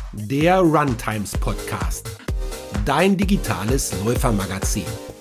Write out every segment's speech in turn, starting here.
der Runtimes Podcast, dein digitales Läufermagazin.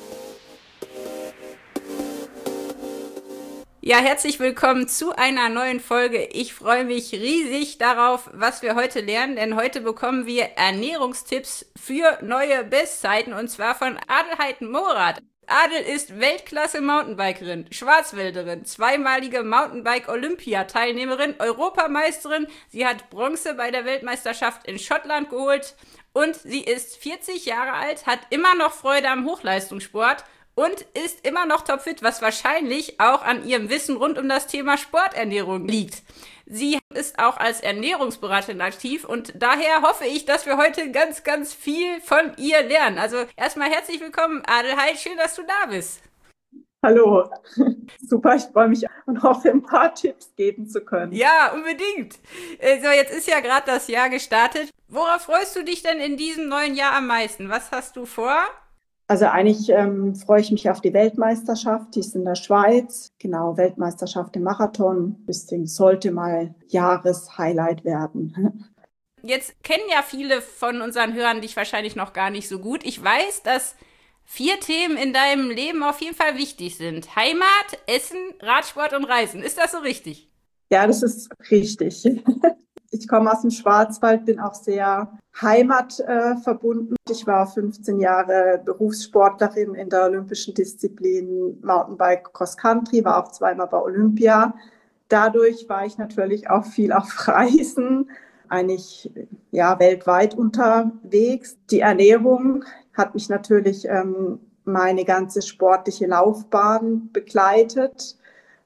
Ja, herzlich willkommen zu einer neuen Folge. Ich freue mich riesig darauf, was wir heute lernen, denn heute bekommen wir Ernährungstipps für neue Bestzeiten und zwar von Adelheid Morath. Adel ist Weltklasse-Mountainbikerin, Schwarzwälderin, zweimalige Mountainbike-Olympiateilnehmerin, Europameisterin. Sie hat Bronze bei der Weltmeisterschaft in Schottland geholt und sie ist 40 Jahre alt, hat immer noch Freude am Hochleistungssport und ist immer noch topfit, was wahrscheinlich auch an ihrem Wissen rund um das Thema Sporternährung liegt. Sie ist auch als Ernährungsberaterin aktiv und daher hoffe ich, dass wir heute ganz, ganz viel von ihr lernen. Also erstmal herzlich willkommen, Adelheid. Schön, dass du da bist. Hallo, super, ich freue mich und hoffe, ein paar Tipps geben zu können. Ja, unbedingt. So, jetzt ist ja gerade das Jahr gestartet. Worauf freust du dich denn in diesem neuen Jahr am meisten? Was hast du vor? Also eigentlich freue ich mich auf die Weltmeisterschaft, die ist in der Schweiz. Genau, Weltmeisterschaft im Marathon. Deswegen sollte mal Jahreshighlight werden. Jetzt kennen ja viele von unseren Hörern dich wahrscheinlich noch gar nicht so gut. Ich weiß, dass 4 Themen in deinem Leben auf jeden Fall wichtig sind. Heimat, Essen, Radsport und Reisen. Ist das so richtig? Ja, das ist richtig. Ich komme aus dem Schwarzwald, bin auch sehr heimatverbunden. Ich war 15 Jahre Berufssportlerin in der olympischen Disziplin Mountainbike Cross Country, war auch zweimal bei Olympia. Dadurch war ich natürlich auch viel auf Reisen, eigentlich ja weltweit unterwegs. Die Ernährung hat mich natürlich meine ganze sportliche Laufbahn begleitet.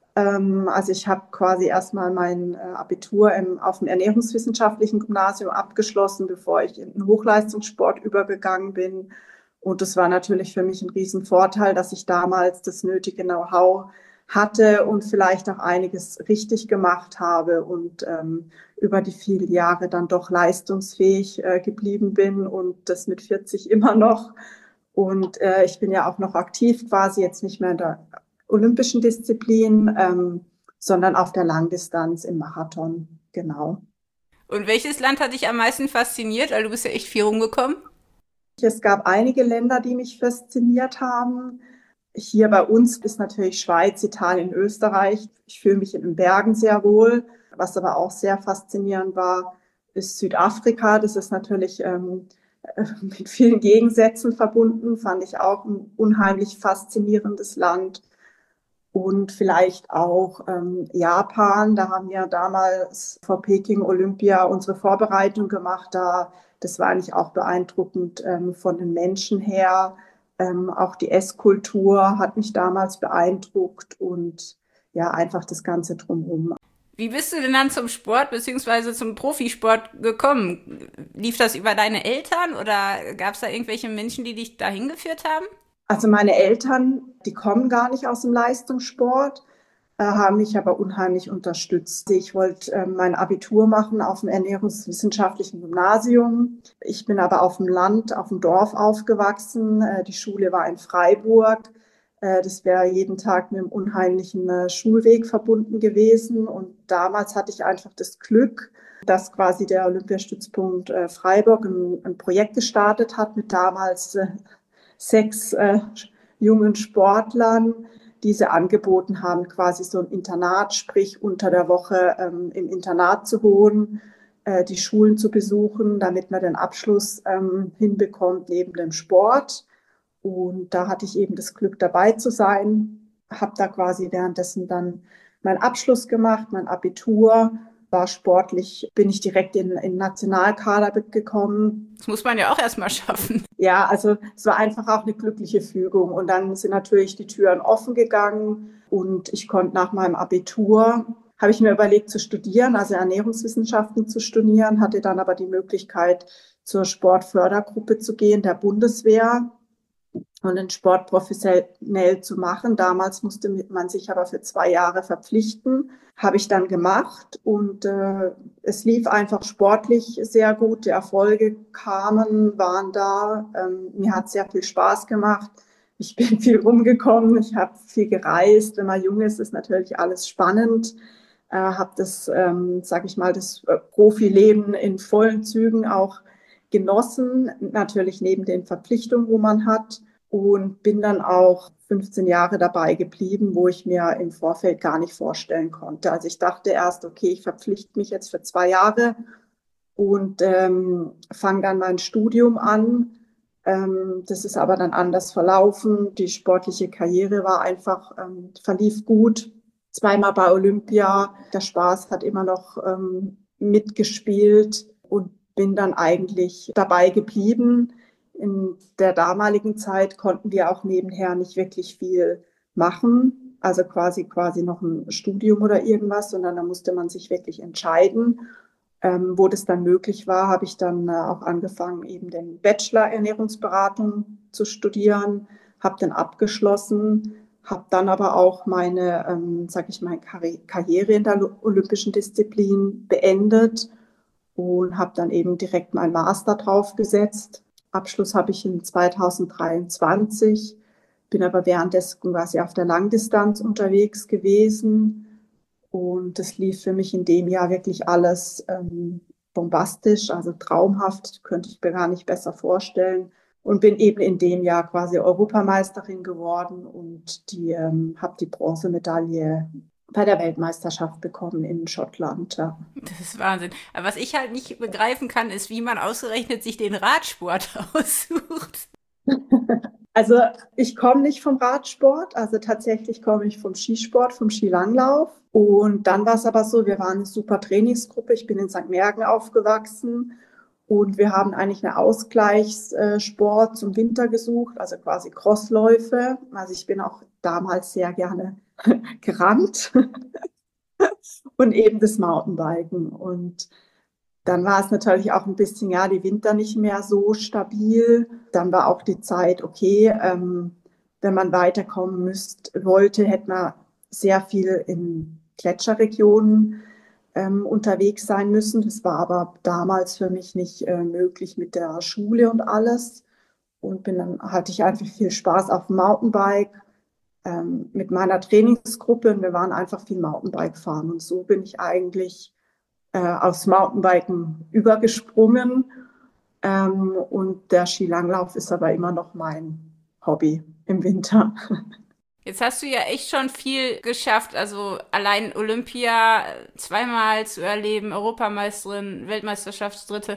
Also ich habe quasi erstmal mein Abitur auf dem ernährungswissenschaftlichen Gymnasium abgeschlossen, bevor ich in den Hochleistungssport übergegangen bin. Und das war natürlich für mich ein Riesenvorteil, dass ich damals das nötige Know-how hatte und vielleicht auch einiges richtig gemacht habe und über die vielen Jahre dann doch leistungsfähig geblieben bin und das mit 40 immer noch. Und ich bin ja auch noch aktiv, quasi jetzt nicht mehr in der olympischen Disziplin, sondern auf der Langdistanz im Marathon, genau. Und welches Land hat dich am meisten fasziniert? Weil du bist ja echt viel rumgekommen. Es gab einige Länder, die mich fasziniert haben. Hier bei uns ist natürlich Schweiz, Italien, Österreich. Ich fühle mich in den Bergen sehr wohl. Was aber auch sehr faszinierend war, ist Südafrika. Das ist natürlich mit vielen Gegensätzen verbunden, fand ich auch ein unheimlich faszinierendes Land. Und vielleicht auch Japan. Da haben wir damals vor Peking Olympia unsere Vorbereitung gemacht. Das war eigentlich auch beeindruckend von den Menschen her. Auch die Esskultur hat mich damals beeindruckt und ja, einfach das Ganze drumherum. Wie bist du denn dann zum Sport bzw. zum Profisport gekommen? Lief das über deine Eltern oder gab es da irgendwelche Menschen, die dich dahin geführt haben? Also meine Eltern, die kommen gar nicht aus dem Leistungssport, haben mich aber unheimlich unterstützt. Ich wollte mein Abitur machen auf dem ernährungswissenschaftlichen Gymnasium. Ich bin aber auf dem Land, auf dem Dorf aufgewachsen. Die Schule war in Freiburg. Das wäre jeden Tag mit einem unheimlichen Schulweg verbunden gewesen. Und damals hatte ich einfach das Glück, dass quasi der Olympiastützpunkt Freiburg ein Projekt gestartet hat mit damals 6 jungen Sportlern, die sie angeboten haben, quasi so ein Internat, sprich unter der Woche im Internat zu wohnen, die Schulen zu besuchen, damit man den Abschluss hinbekommt neben dem Sport. Und da hatte ich eben das Glück, dabei zu sein, habe da quasi währenddessen dann meinen Abschluss gemacht, mein Abitur, war sportlich, bin ich direkt in den Nationalkader gekommen. Das muss man ja auch erstmal schaffen. Ja, also es war einfach auch eine glückliche Fügung. Und dann sind natürlich die Türen offen gegangen und ich konnte nach meinem Abitur, habe ich mir überlegt zu studieren, also Ernährungswissenschaften zu studieren, hatte dann aber die Möglichkeit, zur Sportfördergruppe zu gehen, der Bundeswehr, und den Sport professionell zu machen. Damals musste man sich aber für 2 Jahre verpflichten. Habe ich dann gemacht und es lief einfach sportlich sehr gut. Die Erfolge kamen, waren da. Mir hat sehr viel Spaß gemacht. Ich bin viel rumgekommen, ich habe viel gereist. Wenn man jung ist, ist natürlich alles spannend. habe das, sage ich mal, das Profileben in vollen Zügen auch genossen, natürlich neben den Verpflichtungen, wo man hat, und bin dann auch 15 Jahre dabei geblieben, wo ich mir im Vorfeld gar nicht vorstellen konnte. Also ich dachte erst, okay, ich verpflichte mich jetzt für 2 Jahre und fange dann mein Studium an. Das ist aber dann anders verlaufen. Die sportliche Karriere war einfach, verlief gut. Zweimal bei Olympia. Der Spaß hat immer noch mitgespielt und bin dann eigentlich dabei geblieben. In der damaligen Zeit konnten wir auch nebenher nicht wirklich viel machen. Also quasi noch ein Studium oder irgendwas, sondern da musste man sich wirklich entscheiden. Wo das dann möglich war, habe ich dann auch angefangen, eben den Bachelor Ernährungsberatung zu studieren, habe dann abgeschlossen, habe dann aber auch meine, sage ich mal, Karriere in der olympischen Disziplin beendet und habe dann eben direkt meinen Master draufgesetzt. Abschluss habe ich in 2023, bin aber währenddessen quasi auf der Langdistanz unterwegs gewesen. Und das lief für mich in dem Jahr wirklich alles bombastisch, also traumhaft, könnte ich mir gar nicht besser vorstellen. Und bin eben in dem Jahr quasi Europameisterin geworden und habe die Bronzemedaille bei der Weltmeisterschaft bekommen in Schottland. Ja. Das ist Wahnsinn. Aber was ich halt nicht begreifen kann, ist, wie man ausgerechnet sich den Radsport aussucht. Also ich komme nicht vom Radsport, also tatsächlich komme ich vom Skisport, vom Skilanglauf. Und dann war es aber so, wir waren eine super Trainingsgruppe. Ich bin in St. Mergen aufgewachsen und wir haben eigentlich einen Ausgleichssport zum Winter gesucht, also quasi Crossläufe. Also ich bin auch damals sehr gerne gerannt und eben das Mountainbiken. Und dann war es natürlich auch ein bisschen, ja, die Winter nicht mehr so stabil. Dann war auch die Zeit, okay, wenn man weiterkommen wollte, hätte man sehr viel in Gletscherregionen unterwegs sein müssen. Das war aber damals für mich nicht möglich mit der Schule und alles. Und hatte ich einfach viel Spaß auf dem Mountainbike mit meiner Trainingsgruppe und wir waren einfach viel Mountainbike fahren. Und so bin ich eigentlich aufs Mountainbiken übergesprungen. Und der Skilanglauf ist aber immer noch mein Hobby im Winter. Jetzt hast du ja echt schon viel geschafft. Also allein Olympia zweimal zu erleben, Europameisterin, Weltmeisterschaftsdritte.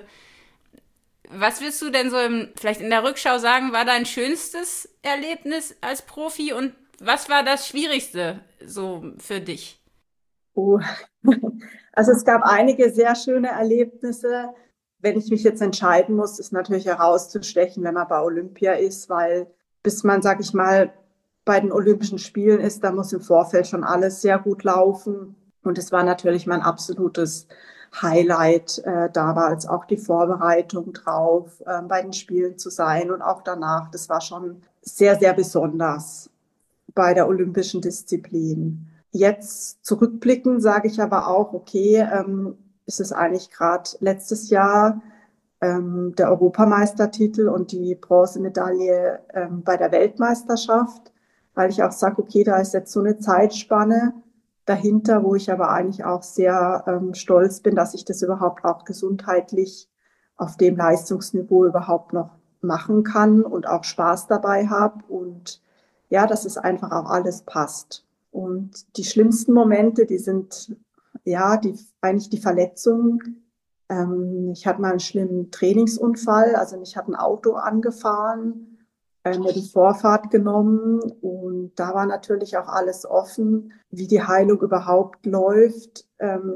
Was willst du denn so vielleicht in der Rückschau sagen, war dein schönstes Erlebnis als Profi und was war das Schwierigste so für dich? Oh. Also es gab einige sehr schöne Erlebnisse. Wenn ich mich jetzt entscheiden muss, ist natürlich herauszustechen, wenn man bei Olympia ist, weil bis man, sag ich mal, bei den Olympischen Spielen ist, da muss im Vorfeld schon alles sehr gut laufen. Und es war natürlich mein absolutes Highlight, damals auch die Vorbereitung drauf, bei den Spielen zu sein und auch danach. Das war schon sehr, sehr besonders bei der olympischen Disziplin. Jetzt zurückblicken sage ich aber auch, okay, ist es eigentlich gerade letztes Jahr der Europameistertitel und die Bronzemedaille bei der Weltmeisterschaft, weil ich auch sage, okay, da ist jetzt so eine Zeitspanne dahinter, wo ich aber eigentlich auch sehr stolz bin, dass ich das überhaupt auch gesundheitlich auf dem Leistungsniveau überhaupt noch machen kann und auch Spaß dabei habe und ja, dass es einfach auch alles passt. Und die schlimmsten Momente, die sind ja eigentlich die Verletzungen. Ich hatte mal einen schlimmen Trainingsunfall, also mich hat ein Auto angefahren, mir die Vorfahrt genommen und da war natürlich auch alles offen, wie die Heilung überhaupt läuft,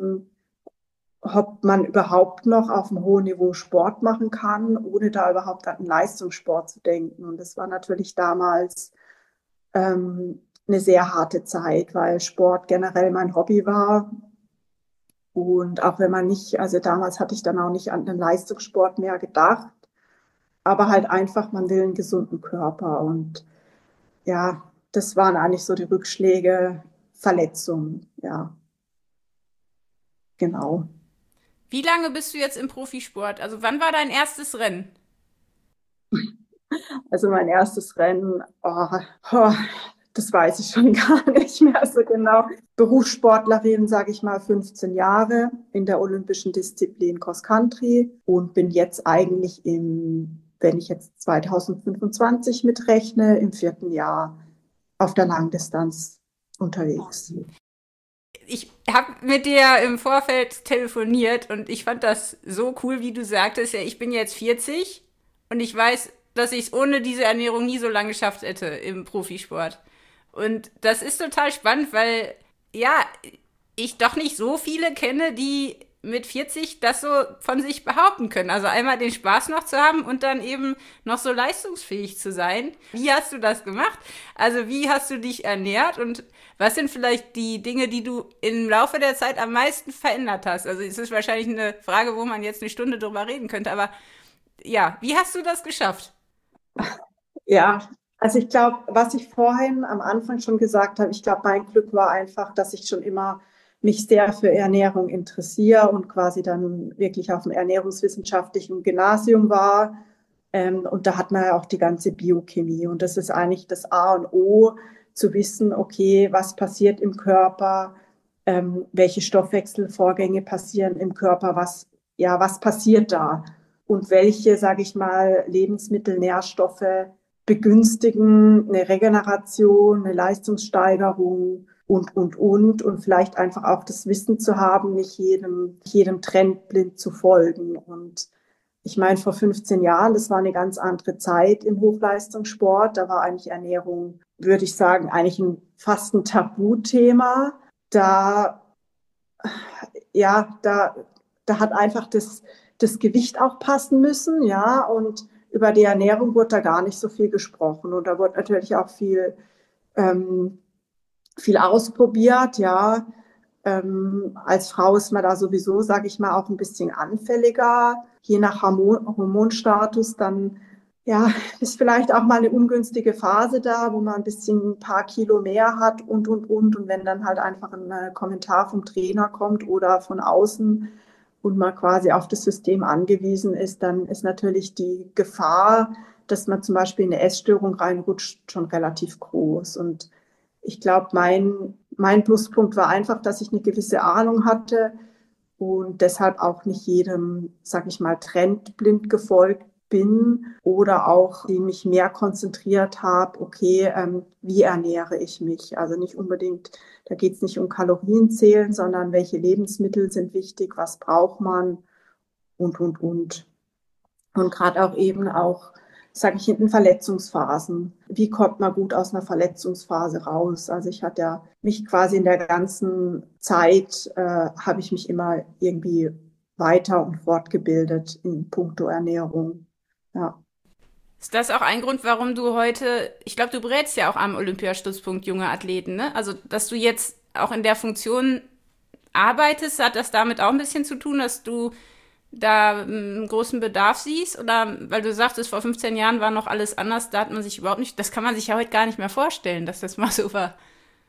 ob man überhaupt noch auf einem hohen Niveau Sport machen kann, ohne da überhaupt an den Leistungssport zu denken. Und das war natürlich damals eine sehr harte Zeit, weil Sport generell mein Hobby war. Und auch wenn man nicht, also damals hatte ich dann auch nicht an den Leistungssport mehr gedacht, aber halt einfach, man will einen gesunden Körper. Und ja, das waren eigentlich so die Rückschläge, Verletzungen, ja, genau. Wie lange bist du jetzt im Profisport? Also wann war dein erstes Rennen? Also mein erstes Rennen, oh, Das weiß ich schon gar nicht mehr so genau. Berufssportlerin, sage ich mal, 15 Jahre in der olympischen Disziplin Cross Country und bin jetzt eigentlich wenn ich jetzt 2025 mitrechne, im 4. Jahr auf der Langdistanz unterwegs. Ich habe mit dir im Vorfeld telefoniert und ich fand das so cool, wie du sagtest, ja, ich bin jetzt 40 und ich weiß, dass ich es ohne diese Ernährung nie so lange geschafft hätte im Profisport. Und das ist total spannend, weil, ja, ich doch nicht so viele kenne, die mit 40 das so von sich behaupten können. Also einmal den Spaß noch zu haben und dann eben noch so leistungsfähig zu sein. Wie hast du das gemacht? Also wie hast du dich ernährt und was sind vielleicht die Dinge, die du im Laufe der Zeit am meisten verändert hast? Also es ist wahrscheinlich eine Frage, wo man jetzt eine Stunde drüber reden könnte, aber ja, wie hast du das geschafft? Ja, also ich glaube, was ich vorhin am Anfang schon gesagt habe, ich glaube, mein Glück war einfach, dass ich schon immer mich sehr für Ernährung interessiere und quasi dann wirklich auf dem ernährungswissenschaftlichen Gymnasium war. Und da hat man ja auch die ganze Biochemie. Und das ist eigentlich das A und O, zu wissen, okay, was passiert im Körper, welche Stoffwechselvorgänge passieren im Körper, was passiert da? Und welche, sage ich mal, Lebensmittel, Nährstoffe begünstigen eine Regeneration, eine Leistungssteigerung und vielleicht einfach auch das Wissen zu haben, nicht jedem Trend blind zu folgen. Und ich meine, vor 15 Jahren, das war eine ganz andere Zeit im Hochleistungssport. Da war eigentlich Ernährung, würde ich sagen, eigentlich fast ein Tabuthema. Da, ja, da hat einfach das Gewicht auch passen müssen, ja, und über die Ernährung wurde da gar nicht so viel gesprochen. Und da wurde natürlich auch viel ausprobiert, ja. Als Frau ist man da sowieso, sage ich mal, auch ein bisschen anfälliger. Je nach Hormonstatus, dann ja, ist vielleicht auch mal eine ungünstige Phase da, wo man ein paar Kilo mehr hat und. Und wenn dann halt einfach ein Kommentar vom Trainer kommt oder von außen und man quasi auf das System angewiesen ist, dann ist natürlich die Gefahr, dass man zum Beispiel in eine Essstörung reinrutscht, schon relativ groß. Und ich glaube, mein Pluspunkt war einfach, dass ich eine gewisse Ahnung hatte und deshalb auch nicht jedem, sag ich mal, Trend blind gefolgt bin oder auch die mich mehr konzentriert habe, okay, wie ernähre ich mich? Also nicht unbedingt, da geht es nicht um Kalorienzählen, sondern welche Lebensmittel sind wichtig, was braucht man und. Und gerade auch eben auch, sage ich, in Verletzungsphasen. Wie kommt man gut aus einer Verletzungsphase raus? Also ich hatte ja mich quasi in der ganzen Zeit, habe ich mich immer irgendwie weiter und fortgebildet in puncto Ernährung. Ja. Ist das auch ein Grund, warum du heute, ich glaube, du berätst ja auch am Olympiastützpunkt junge Athleten, ne? Also, dass du jetzt auch in der Funktion arbeitest, hat das damit auch ein bisschen zu tun, dass du da einen großen Bedarf siehst? Oder weil du sagtest, vor 15 Jahren war noch alles anders, da hat man sich überhaupt nicht, das kann man sich ja heute gar nicht mehr vorstellen, dass das mal so war.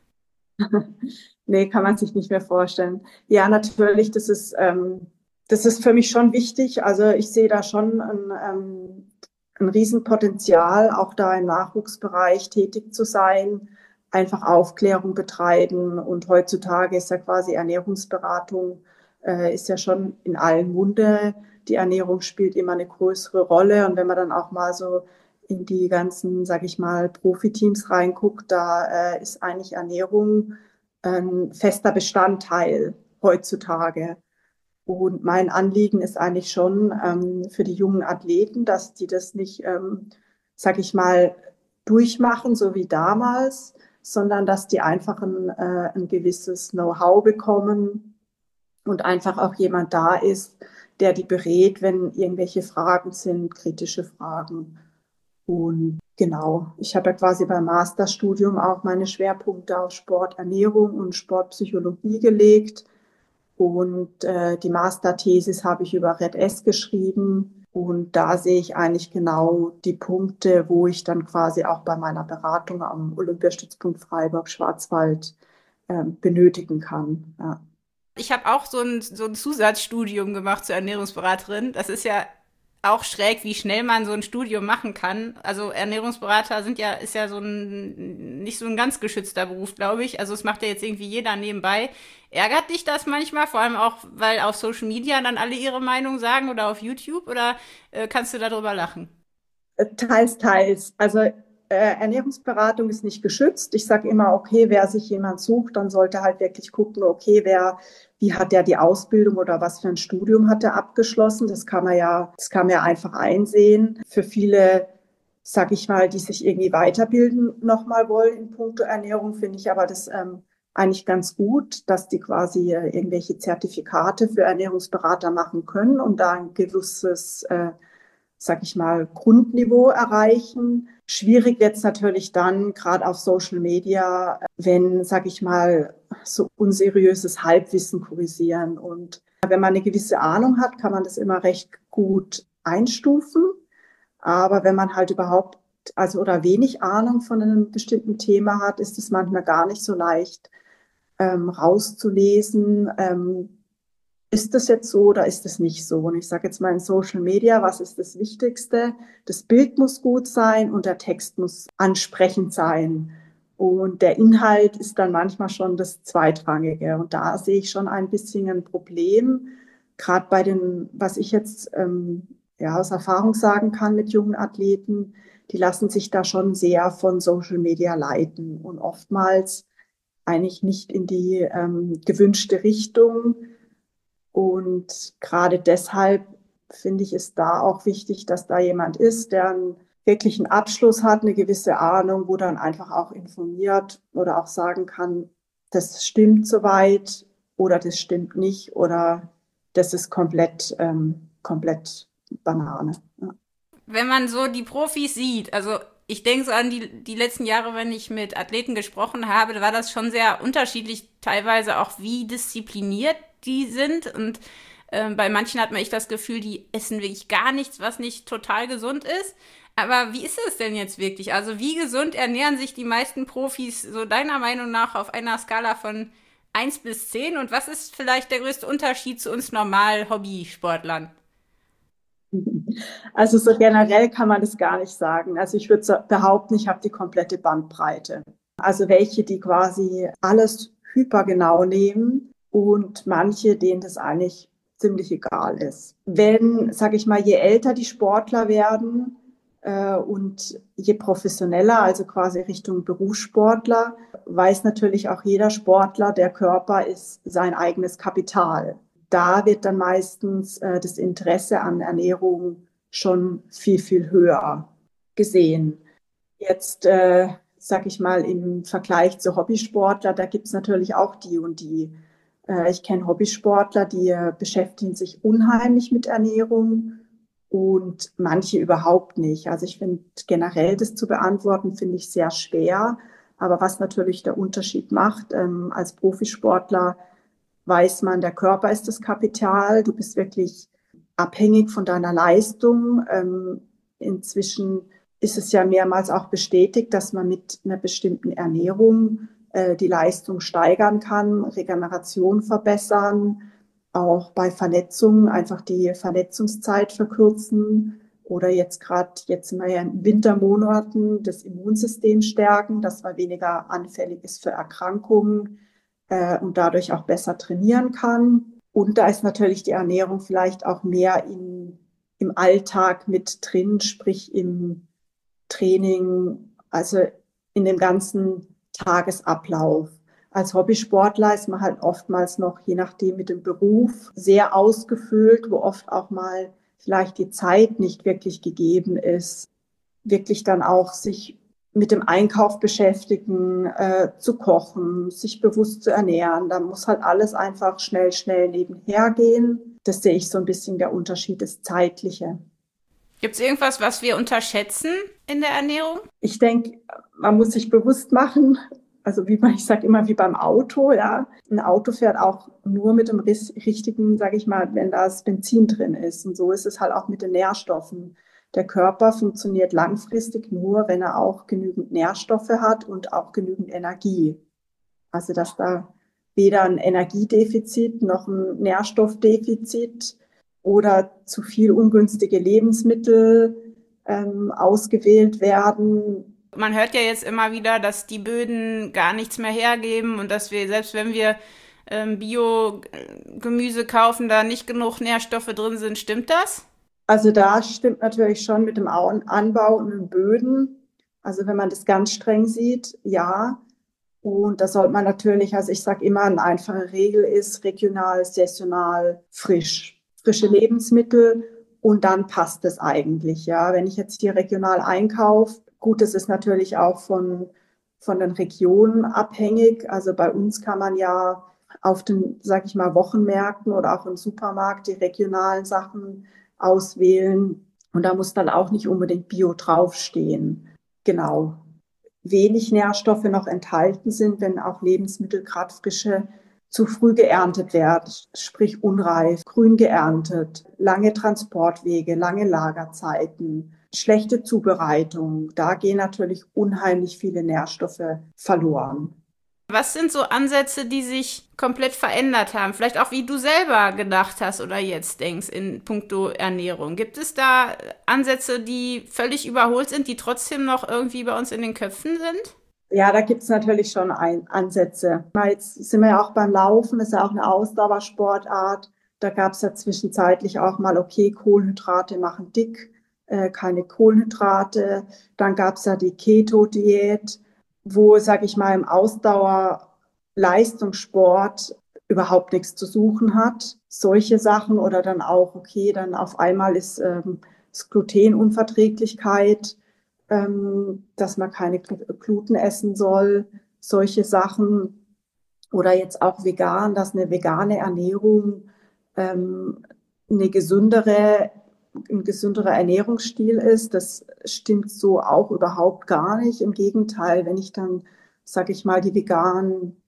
Nee, kann man sich nicht mehr vorstellen. Ja, natürlich, das ist für mich schon wichtig. Also ich sehe da schon ein Riesenpotenzial, auch da im Nachwuchsbereich tätig zu sein, einfach Aufklärung betreiben. Und heutzutage ist ja quasi Ernährungsberatung, ist ja schon in allen Munde. Die Ernährung spielt immer eine größere Rolle. Und wenn man dann auch mal so in die ganzen, sag ich mal, Profiteams reinguckt, da ist eigentlich Ernährung ein fester Bestandteil heutzutage. Und mein Anliegen ist eigentlich schon für die jungen Athleten, dass die das nicht, sag ich mal, durchmachen, so wie damals, sondern dass die einfach ein gewisses Know-how bekommen und einfach auch jemand da ist, der die berät, wenn irgendwelche Fragen sind, kritische Fragen. Und genau, ich habe ja quasi beim Masterstudium auch meine Schwerpunkte auf Sport, Ernährung und Sportpsychologie gelegt. Und die Masterthesis habe ich über Red-S geschrieben. Und da sehe ich eigentlich genau die Punkte, wo ich dann quasi auch bei meiner Beratung am Olympiastützpunkt Freiburg-Schwarzwald benötigen kann. Ja. Ich habe auch so ein Zusatzstudium gemacht zur Ernährungsberaterin. Das ist ja auch schräg, wie schnell man so ein Studium machen kann. Also Ernährungsberater ist ja nicht so ein ganz geschützter Beruf, glaube ich. Also es macht ja jetzt irgendwie jeder nebenbei. Ärgert dich das manchmal, vor allem auch, weil auf Social Media dann alle ihre Meinung sagen oder auf YouTube, oder kannst du darüber lachen? Teils, teils. Also Ernährungsberatung ist nicht geschützt. Ich sage immer, okay, wer sich jemand sucht, dann sollte halt wirklich gucken, okay, wie hat der die Ausbildung oder was für ein Studium hat er abgeschlossen? Das kann man ja einfach einsehen. Für viele, sag ich mal, die sich irgendwie weiterbilden nochmal wollen in puncto Ernährung, finde ich aber das eigentlich ganz gut, dass die quasi irgendwelche Zertifikate für Ernährungsberater machen können und da ein gewisses sag ich mal, Grundniveau erreichen. Schwierig wird es natürlich dann, gerade auf Social Media, wenn, sag ich mal, so unseriöses Halbwissen kursieren. Und wenn man eine gewisse Ahnung hat, kann man das immer recht gut einstufen. Aber wenn man halt überhaupt, also oder wenig Ahnung von einem bestimmten Thema hat, ist es manchmal gar nicht so leicht rauszulesen, ist das jetzt so oder ist das nicht so? Und ich sage jetzt mal in Social Media, was ist das Wichtigste? Das Bild muss gut sein und der Text muss ansprechend sein. Und der Inhalt ist dann manchmal schon das Zweitrangige. Und da sehe ich schon ein bisschen ein Problem, gerade bei den, was ich jetzt ja aus Erfahrung sagen kann mit jungen Athleten, die lassen sich da schon sehr von Social Media leiten und oftmals eigentlich nicht in die gewünschte Richtung. Und gerade deshalb finde ich es da auch wichtig, dass da jemand ist, der einen wirklichen Abschluss hat, eine gewisse Ahnung, wo dann einfach auch informiert oder auch sagen kann, das stimmt soweit oder das stimmt nicht oder das ist komplett Banane. Ja. Wenn man so die Profis sieht, also ich denke so an die letzten Jahre, wenn ich mit Athleten gesprochen habe, da war das schon sehr unterschiedlich, teilweise auch wie diszipliniert die sind. Und bei manchen hat man echt das Gefühl, die essen wirklich gar nichts, was nicht total gesund ist. Aber wie ist es denn jetzt wirklich? Also wie gesund ernähren sich die meisten Profis so deiner Meinung nach auf einer Skala von 1 bis 10? Und was ist vielleicht der größte Unterschied zu uns normal Hobbysportlern? Also so generell kann man das gar nicht sagen. Also ich würde behaupten, ich habe die komplette Bandbreite. Also welche, die quasi alles hypergenau nehmen und manche, denen das eigentlich ziemlich egal ist. Wenn, sage ich mal, je älter die Sportler werden und je professioneller, also quasi Richtung Berufssportler, weiß natürlich auch jeder Sportler, der Körper ist sein eigenes Kapital. Da wird dann meistens das Interesse an Ernährung schon viel, viel höher gesehen. Jetzt, sag ich mal, im Vergleich zu Hobbysportler, da gibt's natürlich auch die und die. Ich kenne Hobbysportler, die beschäftigen sich unheimlich mit Ernährung und manche überhaupt nicht. Also ich finde generell das zu beantworten, finde ich sehr schwer. Aber was natürlich der Unterschied macht, als Profisportler weiß man, der Körper ist das Kapital. Du bist wirklich abhängig von deiner Leistung. Inzwischen ist es ja mehrmals auch bestätigt, dass man mit einer bestimmten Ernährung die Leistung steigern kann, Regeneration verbessern, auch bei Verletzungen einfach die Verletzungszeit verkürzen oder jetzt sind wir ja in Wintermonaten das Immunsystem stärken, dass man weniger anfällig ist für Erkrankungen und dadurch auch besser trainieren kann. Und da ist natürlich die Ernährung vielleicht auch mehr im Alltag mit drin, sprich im Training, also in dem ganzen Tagesablauf. Als Hobbysportler ist man halt oftmals noch, je nachdem mit dem Beruf, sehr ausgefüllt, wo oft auch mal vielleicht die Zeit nicht wirklich gegeben ist, wirklich dann auch sich mit dem Einkauf beschäftigen, zu kochen, sich bewusst zu ernähren. Da muss halt alles einfach schnell nebenher gehen. Das sehe ich so ein bisschen der Unterschied, das Zeitliche. Gibt es irgendwas, was wir unterschätzen in der Ernährung? Ich denke, man muss sich bewusst machen, also ich sage immer wie beim Auto, ja. Ein Auto fährt auch nur mit dem richtigen, sage ich mal, wenn da das Benzin drin ist. Und so ist es halt auch mit den Nährstoffen. Der Körper funktioniert langfristig nur, wenn er auch genügend Nährstoffe hat und auch genügend Energie. Also dass da weder ein Energiedefizit noch ein Nährstoffdefizit oder zu viel ungünstige Lebensmittel ausgewählt werden. Man hört ja jetzt immer wieder, dass die Böden gar nichts mehr hergeben und dass wir, selbst wenn wir Bio-Gemüse kaufen, da nicht genug Nährstoffe drin sind. Stimmt das? Also da stimmt natürlich schon mit dem Anbau und den Böden. Also wenn man das ganz streng sieht, ja. Und da sollte man natürlich, also ich sage immer, eine einfache Regel ist regional, saisonal, frisch. Frische Lebensmittel und dann passt es eigentlich, ja. Wenn ich jetzt hier regional einkaufe, gut, das ist natürlich auch von den Regionen abhängig. Also bei uns kann man ja auf den, sag ich mal, Wochenmärkten oder auch im Supermarkt die regionalen Sachen auswählen. Und da muss dann auch nicht unbedingt Bio draufstehen. Genau. Wenig Nährstoffe noch enthalten sind, wenn auch Lebensmittel, gerade frische, zu früh geerntet werden, sprich unreif, grün geerntet, lange Transportwege, lange Lagerzeiten, schlechte Zubereitung. Da gehen natürlich unheimlich viele Nährstoffe verloren. Was sind so Ansätze, die sich komplett verändert haben? Vielleicht auch, wie du selber gedacht hast oder jetzt denkst in puncto Ernährung. Gibt es da Ansätze, die völlig überholt sind, die trotzdem noch irgendwie bei uns in den Köpfen sind? Ja, da gibt es natürlich schon Ansätze. Jetzt sind wir ja auch beim Laufen, das ist ja auch eine Ausdauersportart. Da gab es ja zwischenzeitlich auch mal, okay, Kohlenhydrate machen dick, keine Kohlenhydrate. Dann gab es ja die Keto-Diät, wo, sage ich mal, im Ausdauer-Leistungssport überhaupt nichts zu suchen hat. Solche Sachen oder dann auch, okay, dann auf einmal ist Glutenunverträglichkeit, dass man keine Gluten essen soll, solche Sachen. Oder jetzt auch vegan, dass eine vegane Ernährung eine gesündere, ein gesünderer Ernährungsstil ist. Das stimmt so auch überhaupt gar nicht. Im Gegenteil, wenn ich dann, sage ich mal, die veganen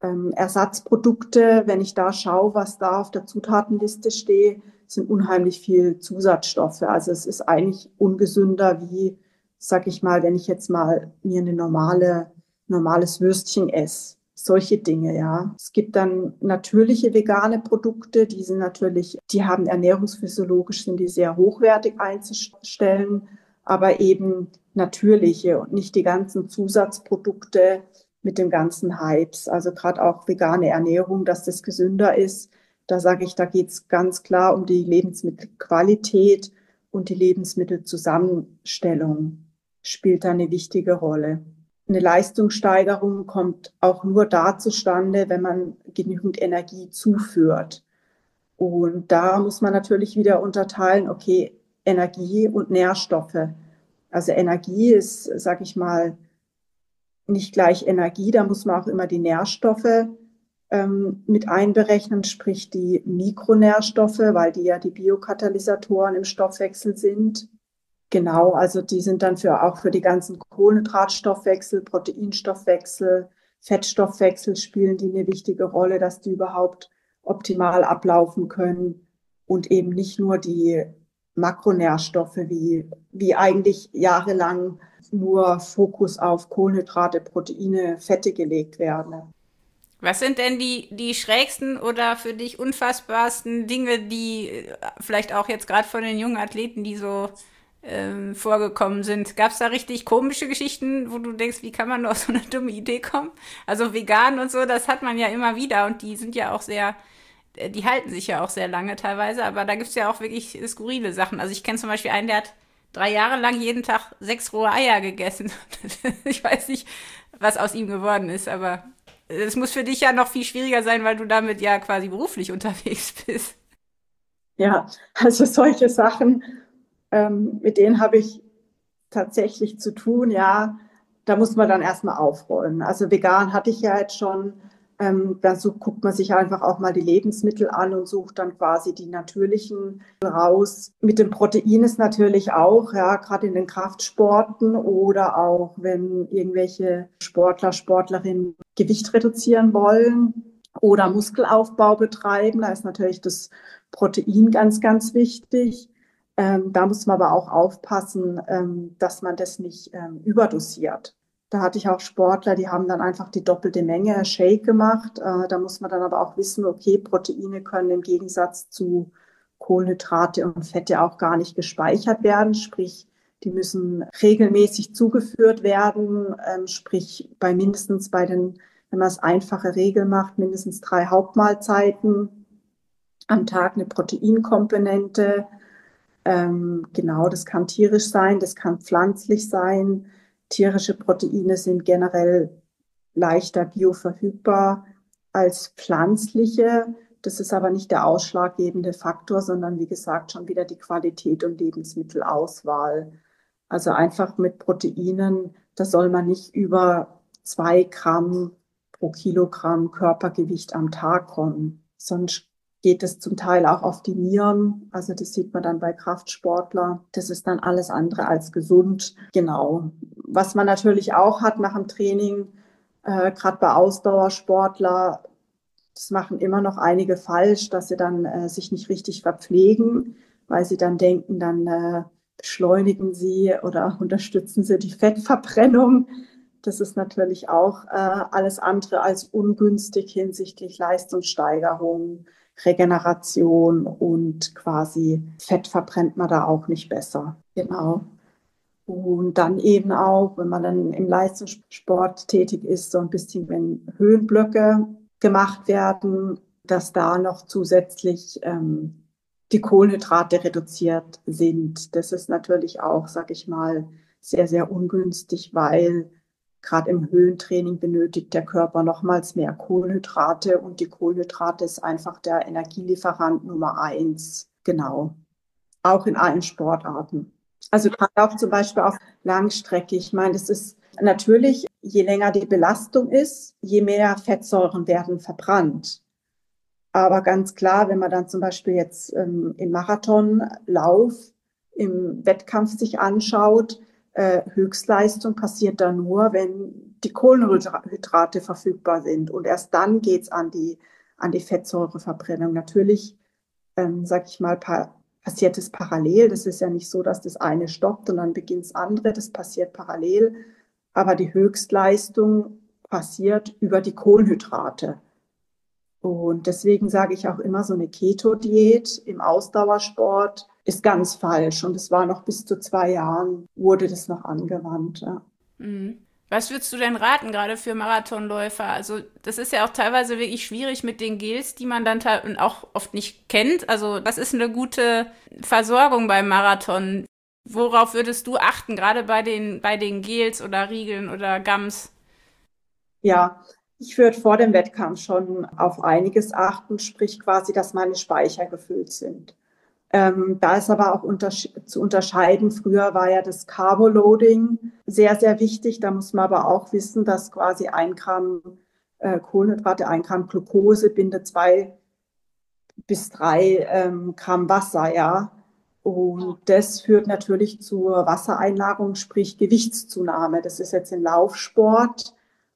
Ersatzprodukte, wenn ich da schaue, was da auf der Zutatenliste steht, sind unheimlich viel Zusatzstoffe. Also es ist eigentlich ungesünder wie, sag ich mal, wenn ich jetzt mal mir eine normales Würstchen esse. Solche Dinge, ja. Es gibt dann natürliche vegane Produkte, die sind natürlich, die haben ernährungsphysiologisch, sind die sehr hochwertig einzustellen, aber eben natürliche und nicht die ganzen Zusatzprodukte mit dem ganzen Hypes. Also gerade auch vegane Ernährung, dass das gesünder ist. Da sage ich, da geht es ganz klar um die Lebensmittelqualität und die Lebensmittelzusammenstellung spielt da eine wichtige Rolle. Eine Leistungssteigerung kommt auch nur da zustande, wenn man genügend Energie zuführt. Und da muss man natürlich wieder unterteilen, okay, Energie und Nährstoffe. Also Energie ist, sage ich mal, nicht gleich Energie, da muss man auch immer die Nährstoffe mit einberechnen, sprich die Mikronährstoffe, weil die ja die Biokatalysatoren im Stoffwechsel sind. Genau, also die sind dann auch für die ganzen Kohlenhydratstoffwechsel, Proteinstoffwechsel, Fettstoffwechsel spielen die eine wichtige Rolle, dass die überhaupt optimal ablaufen können und eben nicht nur die Makronährstoffe, wie eigentlich jahrelang nur Fokus auf Kohlenhydrate, Proteine, Fette gelegt werden. Was sind denn die schrägsten oder für dich unfassbarsten Dinge, die vielleicht auch jetzt gerade von den jungen Athleten, die so vorgekommen sind? Gab es da richtig komische Geschichten, wo du denkst, wie kann man nur auf so eine dumme Idee kommen? Also vegan und so, das hat man ja immer wieder und die sind ja auch sehr, die halten sich ja auch sehr lange teilweise, aber da gibt's ja auch wirklich skurrile Sachen. Also ich kenne zum Beispiel einen, der hat 3 Jahre lang jeden Tag 6 rohe Eier gegessen. Ich weiß nicht, was aus ihm geworden ist, aber es muss für dich ja noch viel schwieriger sein, weil du damit ja quasi beruflich unterwegs bist. Ja, also solche Sachen, mit denen habe ich tatsächlich zu tun, ja, da muss man dann erstmal aufräumen. Also vegan hatte ich ja jetzt schon, da so guckt man sich einfach auch mal die Lebensmittel an und sucht dann quasi die natürlichen raus. Mit dem Protein ist natürlich auch, ja, gerade in den Kraftsporten oder auch wenn irgendwelche Sportler, Sportlerinnen Gewicht reduzieren wollen oder Muskelaufbau betreiben, da ist natürlich das Protein ganz, ganz wichtig. Da muss man aber auch aufpassen, dass man das nicht überdosiert. Da hatte ich auch Sportler, die haben dann einfach die doppelte Menge Shake gemacht. Da muss man dann aber auch wissen, okay, Proteine können im Gegensatz zu Kohlenhydrate und Fette auch gar nicht gespeichert werden, sprich, die müssen regelmäßig zugeführt werden, sprich wenn man es einfache Regel macht, mindestens 3 Hauptmahlzeiten am Tag eine Proteinkomponente. Genau, das kann tierisch sein, das kann pflanzlich sein. Tierische Proteine sind generell leichter bioverfügbar als pflanzliche. Das ist aber nicht der ausschlaggebende Faktor, sondern wie gesagt schon wieder die Qualität und Lebensmittelauswahl. Also einfach mit Proteinen, da soll man nicht über 2 Gramm pro Kilogramm Körpergewicht am Tag kommen. Sonst geht es zum Teil auch auf die Nieren. Also das sieht man dann bei Kraftsportlern. Das ist dann alles andere als gesund. Genau. Was man natürlich auch hat nach dem Training, gerade bei Ausdauersportler, das machen immer noch einige falsch, dass sie dann sich nicht richtig verpflegen, weil sie dann denken, dann beschleunigen sie oder unterstützen sie die Fettverbrennung. Das ist natürlich auch alles andere als ungünstig hinsichtlich Leistungssteigerung, Regeneration und quasi Fett verbrennt man da auch nicht besser. Genau. Und dann eben auch, wenn man dann im Leistungssport tätig ist, so ein bisschen, wenn Höhenblöcke gemacht werden, dass da noch zusätzlich die Kohlenhydrate reduziert sind. Das ist natürlich auch, sag ich mal, sehr, sehr ungünstig, weil gerade im Höhentraining benötigt der Körper nochmals mehr Kohlenhydrate und die Kohlenhydrate ist einfach der Energielieferant Nummer 1. Genau. Auch in allen Sportarten. Also gerade auch zum Beispiel auf Langstrecke. Ich meine, das ist natürlich, je länger die Belastung ist, je mehr Fettsäuren werden verbrannt. Aber ganz klar, wenn man dann zum Beispiel jetzt im Marathonlauf, im Wettkampf sich anschaut, Höchstleistung passiert da nur, wenn die Kohlenhydrate verfügbar sind. Und erst dann geht's an die Fettsäureverbrennung. Natürlich, sag ich mal, passiert es parallel. Das ist ja nicht so, dass das eine stoppt und dann beginnt das andere. Das passiert parallel. Aber die Höchstleistung passiert über die Kohlenhydrate. Und deswegen sage ich auch immer, so eine Keto-Diät im Ausdauersport ist ganz falsch. Und es war noch bis zu 2 Jahren, wurde das noch angewandt. Ja. Was würdest du denn raten, gerade für Marathonläufer? Also das ist ja auch teilweise wirklich schwierig mit den Gels, die man dann auch oft nicht kennt. Also was ist eine gute Versorgung beim Marathon? Worauf würdest du achten, gerade bei den Gels oder Riegeln oder Gums? Ja, ich würde vor dem Wettkampf schon auf einiges achten, sprich quasi, dass meine Speicher gefüllt sind. Da ist aber auch zu unterscheiden. Früher war ja das Carboloading sehr, sehr wichtig. Da muss man aber auch wissen, dass quasi 1 Gramm Kohlenhydrate, 1 Gramm Glucose bindet 2 bis 3 Gramm Wasser, ja. Und das führt natürlich zur Wassereinlagerung, sprich Gewichtszunahme. Das ist jetzt im Laufsport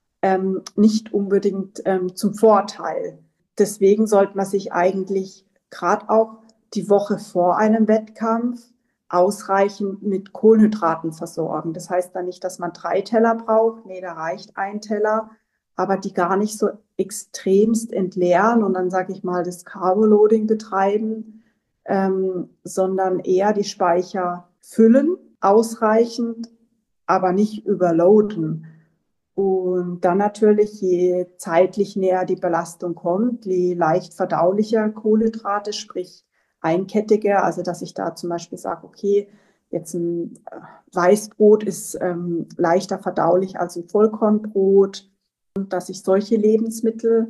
nicht unbedingt zum Vorteil. Deswegen sollte man sich eigentlich gerade auch die Woche vor einem Wettkampf ausreichend mit Kohlenhydraten versorgen. Das heißt dann nicht, dass man 3 Teller braucht. Nee, da reicht 1 Teller, aber die gar nicht so extremst entleeren und dann, sage ich mal, das Carboloading betreiben, sondern eher die Speicher füllen, ausreichend, aber nicht überloaden. Und dann natürlich, je zeitlich näher die Belastung kommt, je leicht verdaulicher Kohlenhydrate, sprich einkettige, also dass ich da zum Beispiel sage, okay, jetzt ein Weißbrot ist leichter verdaulich als ein Vollkornbrot und dass ich solche Lebensmittel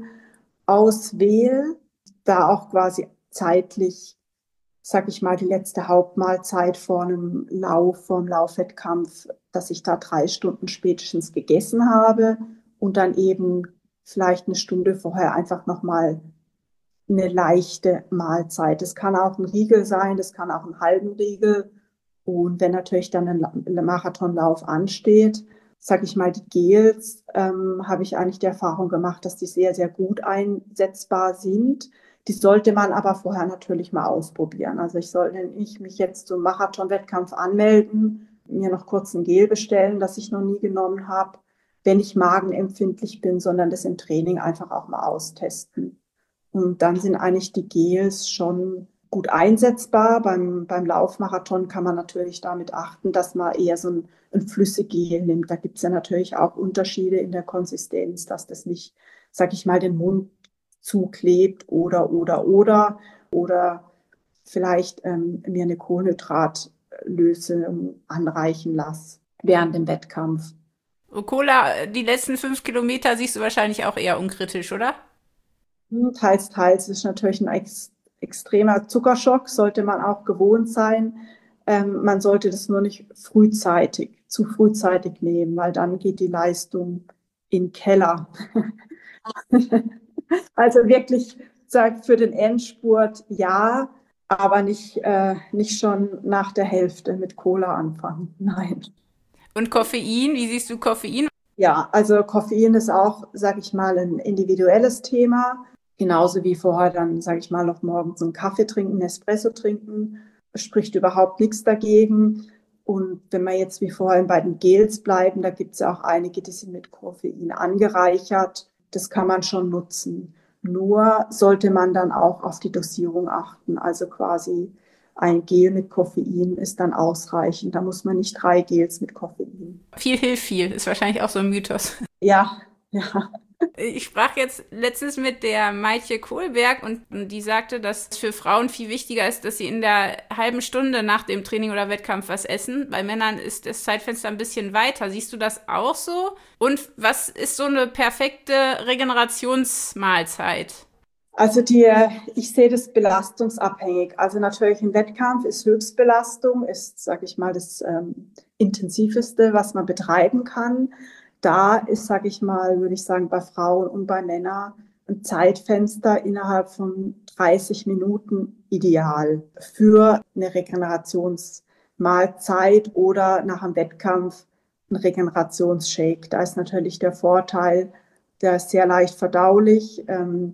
auswähle, da auch quasi zeitlich, sag ich mal, die letzte Hauptmahlzeit vor einem vor einem Laufwettkampf, dass ich da 3 Stunden spätestens gegessen habe und dann eben vielleicht 1 Stunde vorher einfach nochmal eine leichte Mahlzeit. Das kann auch ein Riegel sein, das kann auch ein halben Riegel. Und wenn natürlich dann ein Marathonlauf ansteht, sag ich mal, die Gels, habe ich eigentlich die Erfahrung gemacht, dass die sehr, sehr gut einsetzbar sind. Die sollte man aber vorher natürlich mal ausprobieren. Also ich sollte nicht mich jetzt zum Marathonwettkampf anmelden, mir noch kurz ein Gel bestellen, das ich noch nie genommen habe, wenn ich magenempfindlich bin, sondern das im Training einfach auch mal austesten. Und dann sind eigentlich die Gels schon gut einsetzbar. Beim Laufmarathon kann man natürlich damit achten, dass man eher so ein Flüssiggel nimmt. Da gibt es ja natürlich auch Unterschiede in der Konsistenz, dass das nicht, sag ich mal, den Mund zuklebt oder vielleicht mir eine Kohlenhydratlösung anreichen lasse während dem Wettkampf. Cola, die letzten 5 Kilometer siehst du wahrscheinlich auch eher unkritisch, oder? Teils, teils ist natürlich ein extremer Zuckerschock, sollte man auch gewohnt sein. Man sollte das nur nicht zu frühzeitig nehmen, weil dann geht die Leistung in den Keller. Also wirklich sagt für den Endspurt ja, aber nicht schon nach der Hälfte mit Cola anfangen. Nein. Und Koffein, wie siehst du Koffein? Ja, also Koffein ist auch, sage ich mal, ein individuelles Thema. Genauso wie vorher dann, sage ich mal, noch morgens einen Kaffee trinken, einen Espresso trinken, spricht überhaupt nichts dagegen. Und wenn wir jetzt wie vorher bei den Gels bleiben, da gibt es ja auch einige, die sind mit Koffein angereichert. Das kann man schon nutzen. Nur sollte man dann auch auf die Dosierung achten. Also quasi ein Gel mit Koffein ist dann ausreichend. Da muss man nicht 3 Gels mit Koffein. Viel hilft viel, ist wahrscheinlich auch so ein Mythos. Ja, ja. Ich sprach jetzt letztens mit der Maitje Kohlberg und die sagte, dass es für Frauen viel wichtiger ist, dass sie in der halben Stunde nach dem Training oder Wettkampf was essen. Bei Männern ist das Zeitfenster ein bisschen weiter. Siehst du das auch so? Und was ist so eine perfekte Regenerationsmahlzeit? Also ich sehe das belastungsabhängig. Also natürlich ein Wettkampf ist Höchstbelastung, ist, sage ich mal, das intensiveste, was man betreiben kann. Da ist, sage ich mal, würde ich sagen, bei Frauen und bei Männern ein Zeitfenster innerhalb von 30 Minuten ideal für eine Regenerationsmahlzeit oder nach einem Wettkampf ein Regenerationsshake. Da ist natürlich der Vorteil, der ist sehr leicht verdaulich.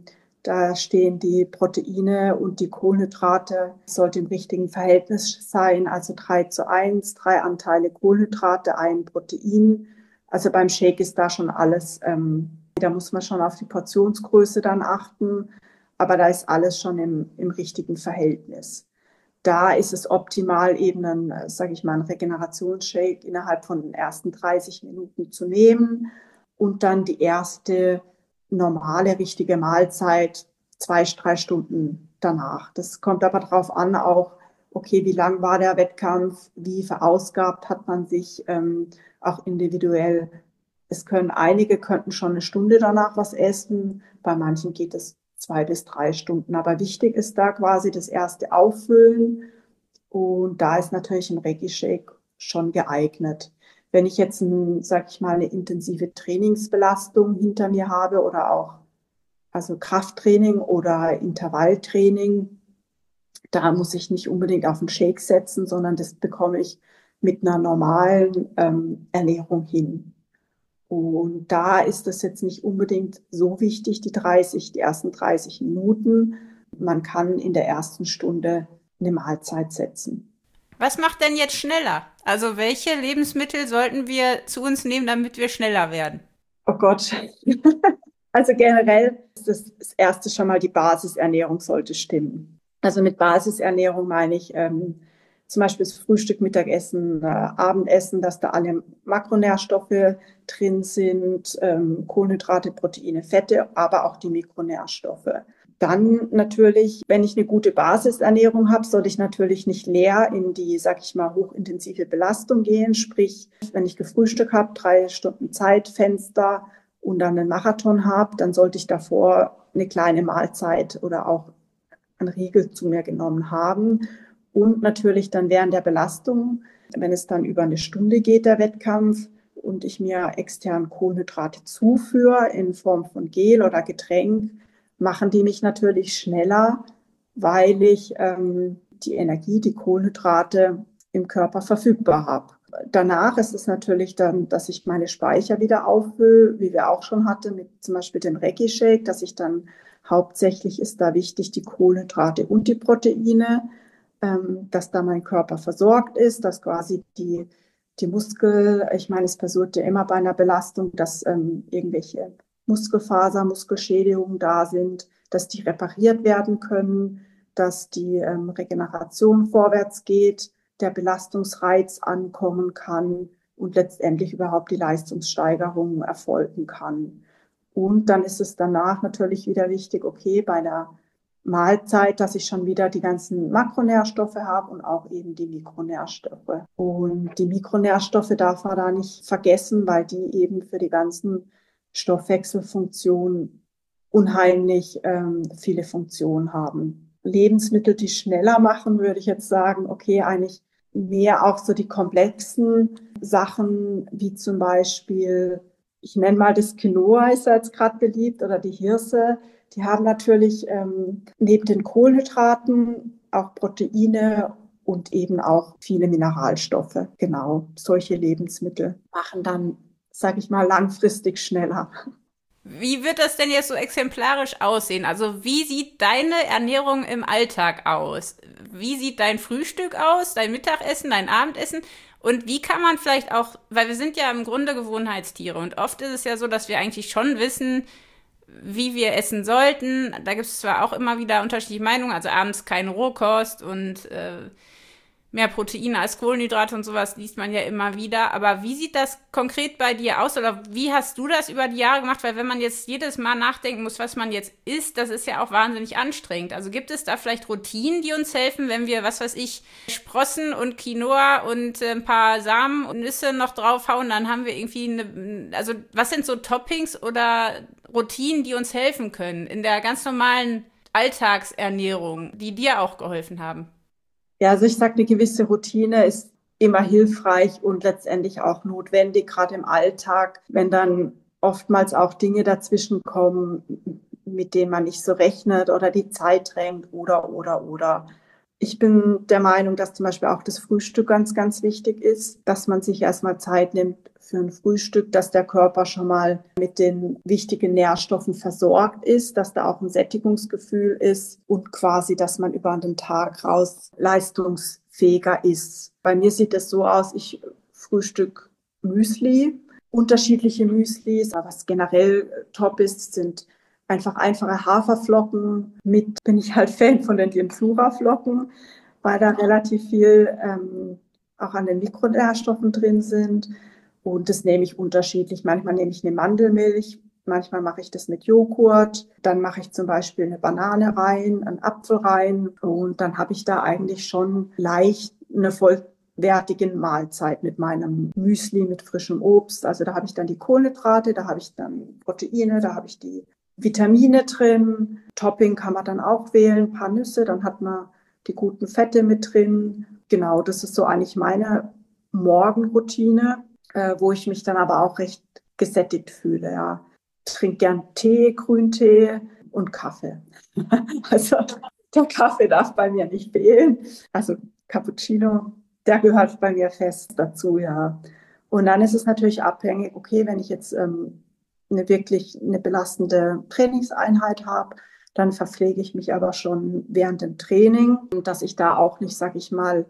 Da stehen die Proteine und die Kohlenhydrate, sollte im richtigen Verhältnis sein, also 3:1, 3 Anteile Kohlenhydrate, 1 Protein. Also beim Shake ist da schon alles, da muss man schon auf die Portionsgröße dann achten, aber da ist alles schon im richtigen Verhältnis. Da ist es optimal, eben einen, sage ich mal, einen Regenerationsshake innerhalb von den ersten 30 Minuten zu nehmen und dann die erste normale, richtige Mahlzeit 2, 3 Stunden danach. Das kommt aber darauf an, auch, okay, wie lang war der Wettkampf, wie verausgabt hat man sich, auch individuell. Einige könnten schon eine Stunde danach was essen, bei manchen geht es 2 bis 3 Stunden. Aber wichtig ist da quasi das erste Auffüllen und da ist natürlich ein Reggae-Shake schon geeignet. Wenn ich jetzt, sag ich mal, eine intensive Trainingsbelastung hinter mir habe oder auch also Krafttraining oder Intervalltraining, da muss ich nicht unbedingt auf einen Shake setzen, sondern das bekomme ich mit einer normalen Ernährung hin. Und da ist das jetzt nicht unbedingt so wichtig, die ersten 30 Minuten. Man kann in der ersten Stunde eine Mahlzeit setzen. Was macht denn jetzt schneller? Also welche Lebensmittel sollten wir zu uns nehmen, damit wir schneller werden? Oh Gott. Also generell ist das erste schon mal, die Basisernährung sollte stimmen. Also mit Basisernährung meine ich zum Beispiel das Frühstück, Mittagessen, Abendessen, dass da alle Makronährstoffe drin sind, Kohlenhydrate, Proteine, Fette, aber auch die Mikronährstoffe. Dann natürlich, wenn ich eine gute Basisernährung habe, sollte ich natürlich nicht leer in die, sag ich mal, hochintensive Belastung gehen. Sprich, wenn ich gefrühstückt habe, 3 Stunden Zeitfenster und dann einen Marathon habe, dann sollte ich davor eine kleine Mahlzeit oder auch einen Riegel zu mir genommen haben. Und natürlich dann während der Belastung, wenn es dann über eine Stunde geht, der Wettkampf, und ich mir extern Kohlenhydrate zuführe in Form von Gel oder Getränk, machen die mich natürlich schneller, weil ich die Energie, die Kohlenhydrate im Körper verfügbar habe. Danach ist es natürlich dann, dass ich meine Speicher wieder auffülle, wie wir auch schon hatten, mit zum Beispiel dem Reggae-Shake, dass ich dann hauptsächlich ist da wichtig die Kohlenhydrate und die Proteine, dass da mein Körper versorgt ist, dass quasi die Muskel, ich meine, es passiert ja immer bei einer Belastung, dass irgendwelche Muskelschädigungen da sind, dass die repariert werden können, dass die Regeneration vorwärts geht, der Belastungsreiz ankommen kann und letztendlich überhaupt die Leistungssteigerung erfolgen kann. Und dann ist es danach natürlich wieder wichtig, okay, bei der Mahlzeit, dass ich schon wieder die ganzen Makronährstoffe habe und auch eben die Mikronährstoffe. Und die Mikronährstoffe darf man da nicht vergessen, weil die eben für die ganzen Stoffwechselfunktionen unheimlich viele Funktionen haben. Lebensmittel, die schneller machen, würde ich jetzt sagen, okay, eigentlich mehr auch so die komplexen Sachen, wie zum Beispiel, ich nenne mal das Quinoa, ist ja jetzt gerade beliebt, oder die Hirse. Die haben natürlich neben den Kohlenhydraten auch Proteine und eben auch viele Mineralstoffe. Genau, solche Lebensmittel machen dann, sage ich mal, langfristig schneller. Wie wird das denn jetzt so exemplarisch aussehen? Also wie sieht deine Ernährung im Alltag aus? Wie sieht dein Frühstück aus, dein Mittagessen, dein Abendessen? Und wie kann man vielleicht auch, weil wir sind ja im Grunde Gewohnheitstiere und oft ist es ja so, dass wir eigentlich schon wissen, wie wir essen sollten. Da gibt es zwar auch immer wieder unterschiedliche Meinungen, also abends keine Rohkost und mehr Proteine als Kohlenhydrate und sowas liest man ja immer wieder. Aber wie sieht das konkret bei dir aus oder wie hast du das über die Jahre gemacht? Weil wenn man jetzt jedes Mal nachdenken muss, was man jetzt isst, das ist ja auch wahnsinnig anstrengend. Also gibt es da vielleicht Routinen, die uns helfen, wenn wir, was weiß ich, Sprossen und Quinoa und ein paar Samen und Nüsse noch draufhauen, dann haben wir irgendwie also was sind so Toppings oder Routinen, die uns helfen können in der ganz normalen Alltagsernährung, die dir auch geholfen haben? Ja, also ich sage, eine gewisse Routine ist immer hilfreich und letztendlich auch notwendig, gerade im Alltag, wenn dann oftmals auch Dinge dazwischen kommen, mit denen man nicht so rechnet oder die Zeit drängt oder. Ich bin der Meinung, dass zum Beispiel auch das Frühstück ganz, ganz wichtig ist, dass man sich erstmal Zeit nimmt für ein Frühstück, dass der Körper schon mal mit den wichtigen Nährstoffen versorgt ist, dass da auch ein Sättigungsgefühl ist und quasi, dass man über den Tag raus leistungsfähiger ist. Bei mir sieht es so aus, ich frühstück Müsli, unterschiedliche Müslis, aber was generell top ist, sind einfach einfache Haferflocken. Mit bin ich halt Fan von den Diemflura-Flocken, weil da relativ viel auch an den Mikronährstoffen drin sind. Und das nehme ich unterschiedlich. Manchmal nehme ich eine Mandelmilch, manchmal mache ich das mit Joghurt. Dann mache ich zum Beispiel eine Banane rein, einen Apfel rein. Und dann habe ich da eigentlich schon leicht eine vollwertige Mahlzeit mit meinem Müsli, mit frischem Obst. Also da habe ich dann die Kohlenhydrate, da habe ich dann Proteine, da habe ich die Vitamine drin. Topping kann man dann auch wählen, ein paar Nüsse, dann hat man die guten Fette mit drin. Genau, das ist so eigentlich meine Morgenroutine, wo ich mich dann aber auch recht gesättigt fühle. Ja. Ich trinke gern Tee, Grüntee und Kaffee. Also der Kaffee darf bei mir nicht fehlen. Also Cappuccino, der gehört bei mir fest dazu, ja. Und dann ist es natürlich abhängig, okay, wenn ich jetzt eine belastende Trainingseinheit habe, dann verpflege ich mich aber schon während dem Training, dass ich da auch nicht, sag ich mal,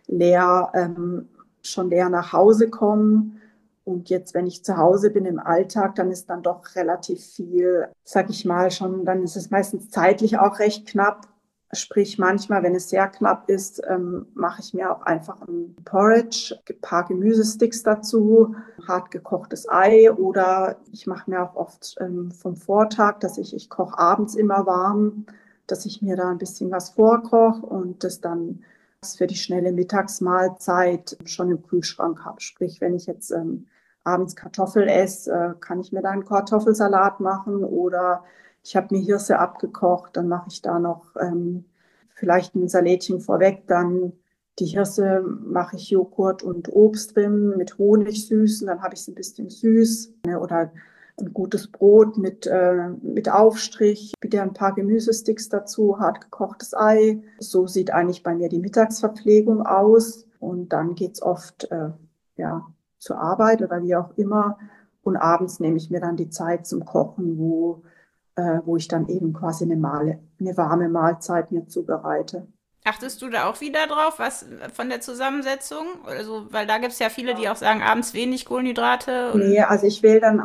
schon leer nach Hause komme. Und jetzt, wenn ich zu Hause bin im Alltag, dann ist dann doch relativ viel, sag ich mal, schon, dann ist es meistens zeitlich auch recht knapp. Sprich, manchmal, wenn es sehr knapp ist, mache ich mir auch einfach ein Porridge, ein paar Gemüsesticks dazu, hart gekochtes Ei oder ich mache mir auch oft vom Vortag, ich koche abends immer warm, dass ich mir da ein bisschen was vorkoche und das dann für die schnelle Mittagsmahlzeit schon im Kühlschrank habe. Sprich, wenn ich jetzt abends Kartoffel esse, kann ich mir da einen Kartoffelsalat machen oder ich habe mir Hirse abgekocht, dann mache ich da noch vielleicht ein Salätchen vorweg, dann die Hirse mache ich Joghurt und Obst drin mit Honig süßen, dann habe ich es ein bisschen süß oder ein gutes Brot mit Aufstrich, wieder ein paar Gemüsesticks dazu, hart gekochtes Ei. So sieht eigentlich bei mir die Mittagsverpflegung aus und dann geht's oft zur Arbeit oder wie auch immer und abends nehme ich mir dann die Zeit zum Kochen, wo ich dann eben quasi eine warme Mahlzeit mir zubereite. Achtest du da auch wieder drauf, was von der Zusammensetzung? Also, weil da gibt es ja viele, die auch sagen, abends wenig Kohlenhydrate. Nee, also ich wähle dann